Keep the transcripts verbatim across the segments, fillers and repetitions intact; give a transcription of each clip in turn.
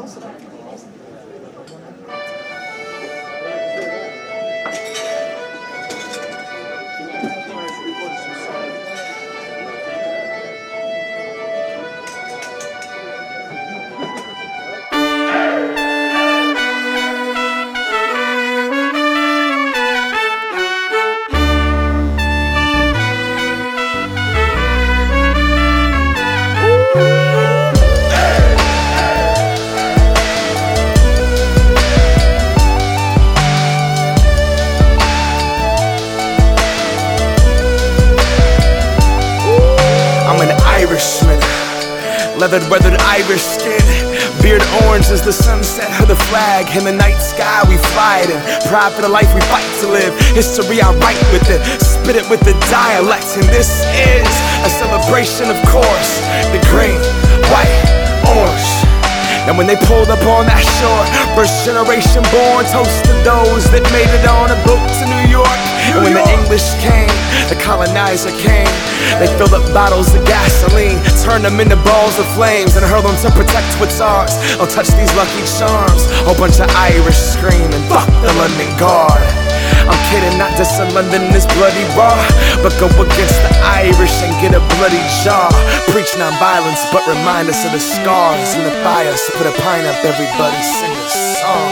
Leathered, weathered Irish skin, beard orange as the sunset of the flag. In the night sky we fly it in, pride for the life we fight to live. History I write with it, spit it with the dialect. And this is a celebration, of course. The green, white, orange. And when they pulled up on that shore, first generation born, toasted those that made it on a boat to New York. And when the English came, the colonizer came. They filled up bottles of gasoline, turned them into balls of flames, and hurled them to protect what's ours. Don't touch these lucky charms. Whole bunch of Irish screaming, fuck the London Guard. I'm kidding, not just in London is bloody raw, but go against the Irish and get a bloody jaw. Preach non-violence, but remind us of the scars in the fires. Put a pine up, everybody sing a song.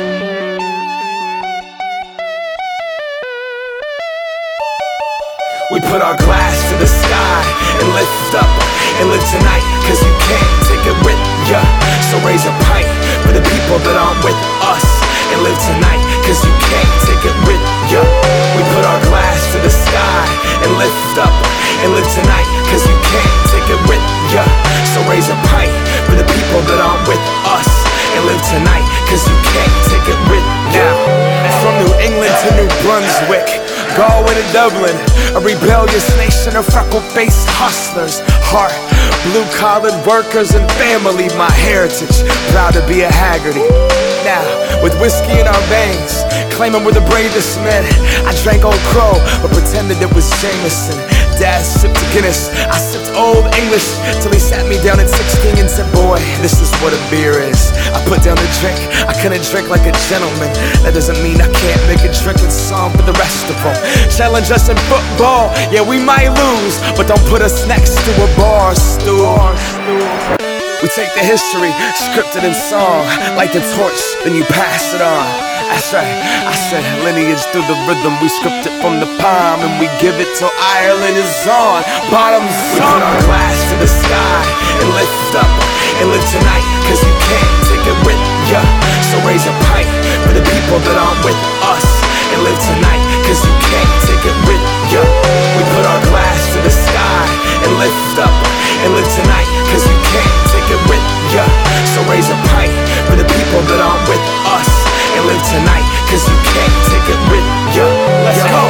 We put our glass to the sky and lift up and live tonight, cause you can't take it with ya. So raise a pint for the people that aren't with us, and live tonight, cause you can't take it with ya. We put our glass to the sky and lift up and live tonight, cause you can't take it with ya. So raise a pint for the people that aren't with us, and live tonight, cause you can't take it with ya. From New England to New Brunswick, Galway to Dublin, a rebellious nation of freckle-faced hustlers, heart, blue-collared workers and family, my heritage, proud to be a Haggerty. Now, with whiskey in our veins, claiming we're the bravest men, I drank Old Crow, but pretended it was Jameson. Dad sipped Guinness, I sipped Old English, till he sat me down at sixteen and said, boy, this is what a beer is. I put down the drink, I couldn't drink like a gentleman. That doesn't mean I can't make a drinking song for the rest of them. Challenge us in football, yeah, we might lose, but don't put us next to a bar stool. We take the history, scripted in song, light the torch, then you pass it on. That's right, I said lineage through the rhythm. We script it from the palm and we give it till Ireland is on. Bottoms up. We put our glass to the sky and lift up and live tonight, cause you can't take it with ya. So raise a pint for the people that aren't with us, and live tonight, cause you can't take it with ya. We put our glass to the sky and lift up and live tonight, cause you can't take it with ya. So raise a pint for the people that aren't with us, and live tonight, cause you can't take it with ya. Let's go.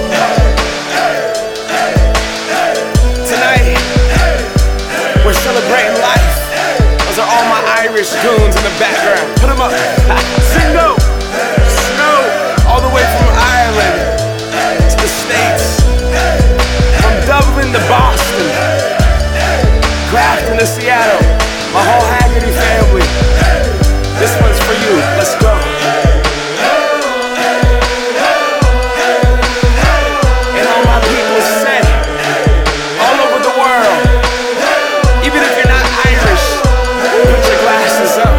Tonight, we're celebrating life. Those are all my Irish goons in the background. Put them up. Snow, snow, all the way from Ireland to the States, from Dublin to Boston, Grafton to Seattle, my whole Haggerty family. This one's for you. Let's go. And all my people say, all over the world, even if you're not Irish, put your glasses up.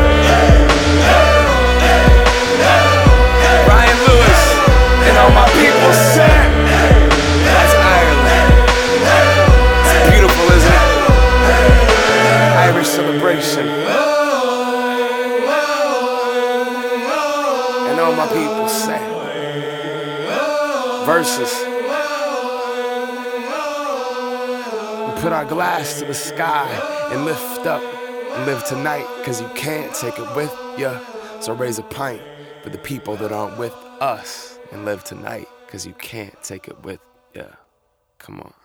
Ryan Lewis and all my people say, that's Ireland. It's beautiful, isn't it? Irish celebration. All my people say verses. We put our glass to the sky and lift up and live tonight, cause you can't take it with ya. So raise a pint for the people that aren't with us, and live tonight, cause you can't take it with ya. Come on.